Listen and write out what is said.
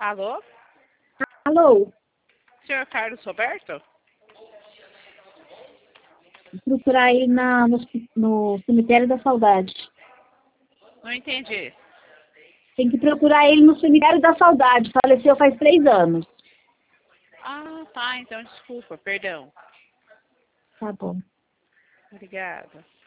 Alô? Alô, Senhor Carlos Roberto? procurar ele no cemitério da saudade. Não entendi. Tem que procurar ele no cemitério da saudade. Faleceu faz 3 anos. Ah, tá. Então desculpa. Perdão. Tá bom. Obrigada.